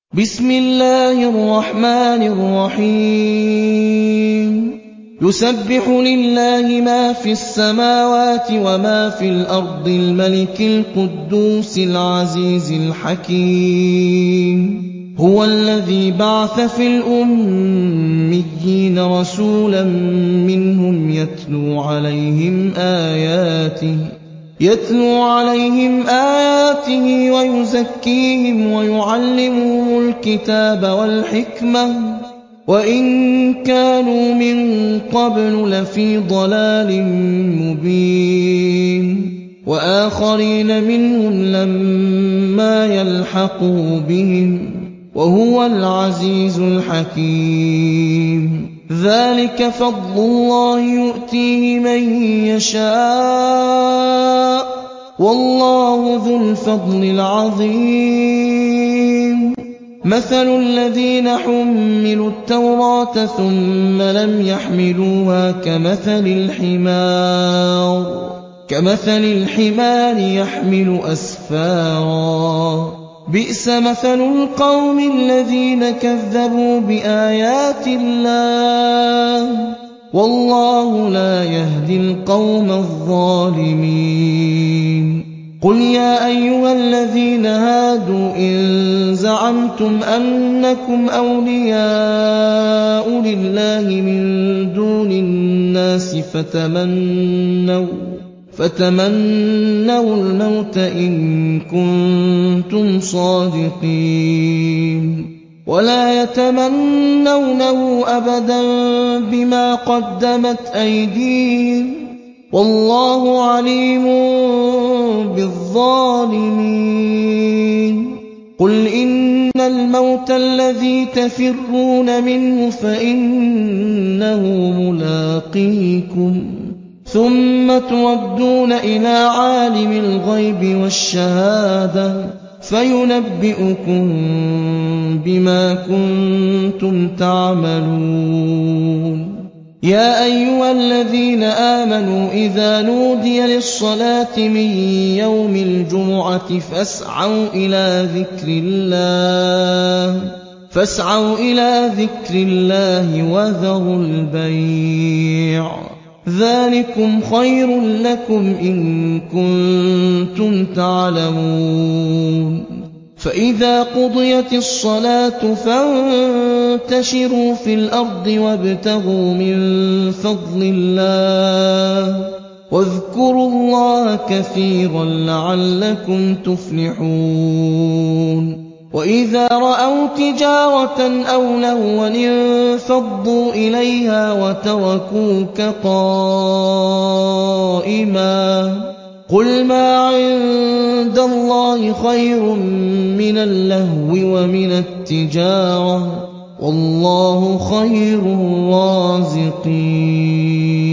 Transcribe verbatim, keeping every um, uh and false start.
بسم الله الرحمن الرحيم يسبح لله ما في السماوات وما في الأرض الملك القدوس العزيز الحكيم هو الذي بعث في الأميين رسولا منهم يتلو عليهم آياته يتلو عليهم آياته ويزكيهم ويعلمهم الكتاب والحكمة وإن كانوا من قبل لفي ضلال مبين وآخرين منهم لما يلحقوا بهم وهو العزيز الحكيم ذلك فضل الله يؤتيه من يشاء والله ذو الفضل العظيم مثل الذين حملوا التوراة ثم لم يحملوها كمثل الحمار كمثل الحمار يحمل أسفارا بئس مثل القوم الذين كذبوا بآيات الله والله لا يهدي القوم الظالمين قل يا أيها الذين هادوا إن زعمتم أنكم أولياء لله من دون الناس فتمنوا فتمنوا الموت إن كنتم صادقين ولا يتمنونه أبدا بما قدمت أيديهم والله عليم بالظالمين قل إن الموت الذي تفرون منه فإنه ملاقيكم ثم تردون إلى عالم الغيب والشهادة فينبئكم بما كنتم تعملون يا أيها الذين آمنوا إذا نودي للصلاة من يوم الجمعة فاسعوا إلى ذكر الله فاسعوا إلى ذكر الله وذروا البيع ذلكم خير لكم إن كنتم تعلمون فإذا قضيت الصلاة فانتشروا في الأرض وابتغوا من فضل الله واذكروا الله كثيرا لعلكم تفلحون وإذا رأوا تجارة أو لهوا انفضوا إليها وتركوك قائما قل ما عند الله خير من اللهو ومن التجارة والله خير الرازقين